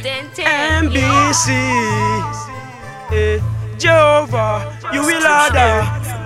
MBC, Jehovah, you will order.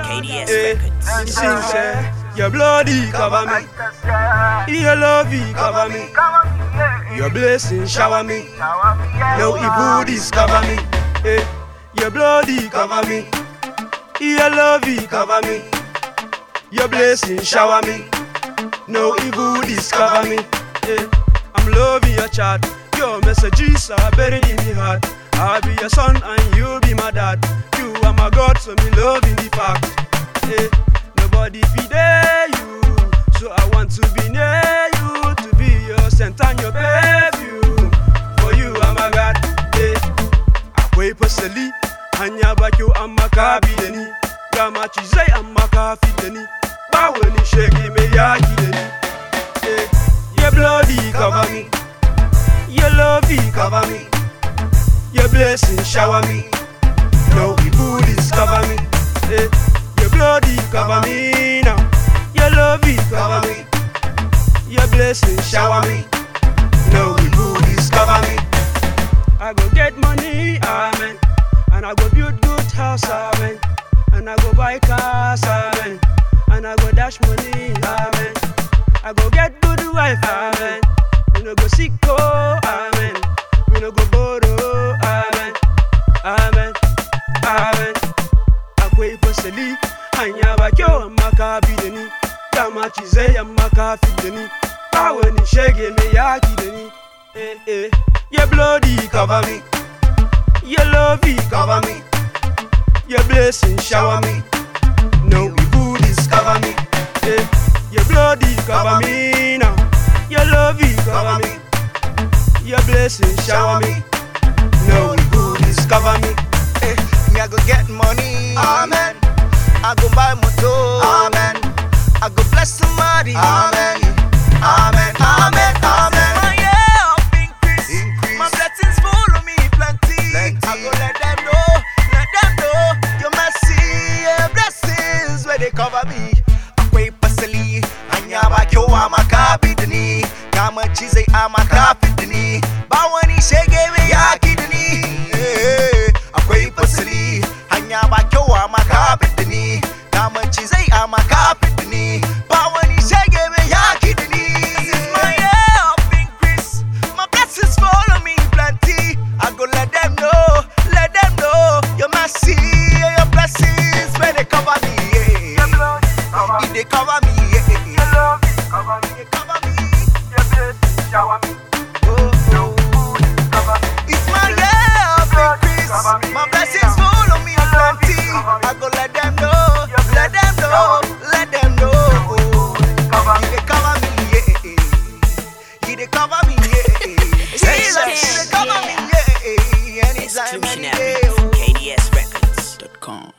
It seems your bloody cover me, your love cover me, your blessing shower me, no evil discover me. Your bloody cover me, your love cover me, your blessing shower me, no evil discover me. I'm loving your chat, your messages are buried in the heart. I'll be your son and you'll be my dad. You are my God, so me loving the fact. Nobody feed you, so I want to be near you, to be your scent and your perfume. For you are my God. Akwai fasali, hanya bakyo amma ka bi da ni. Ga macizai amma ka fi da ni. Ba wani shege mai yaki da ni. Your bloody cover me, your love cover me, your blessing shower me, no evil discover me. Your bloody cover me now, your love cover me, your blessing shower me, no evil discover me. I go get money, amen, and I go build good house, amen, and I go buy cars, amen, and I go dash money, amen. I go get good wife, amen. We no go sick, oh, amen. We no go borrow, amen. Amen, amen. Akwai fasali, hanya bakyo amma ka bi da ni. Ga macizai amma ka fi da ni. Ba wani shege mai yaki da ni. Your bloody cover me, your love cover me, your blessing shower me, no evil discover me. Your bloody cover me now, your love cover me, your blessing shower me, no evil discover me. Me I go get money, amen. I go buy motor, amen. I go bless somebody, amen. Amen, amen, amen. My year of increase. My blessings follow me plenty. I go let them know your mercy, your blessings where they cover me. Hanya bakyo ama ka bi da ni, ga macizai ama ka fi da ni, ba wani shege mai yaki da ni. Akwai fasali, hanya bakyo ama ka bi da ni, ga macizai ama ka fi da ni, ba wani shege mai yaki da ni. This is my year of increase, my blessings follow me plenty. I go let them know your mercy, your blessings when they cover me. If they cover me, cover me, cover me, your blessing shower me. It's my year of increase. My blessings follow me plenty. I go let them know. He dey cover me, he dey cover me, he dey cover me, anytime, any day. KDSRecords.com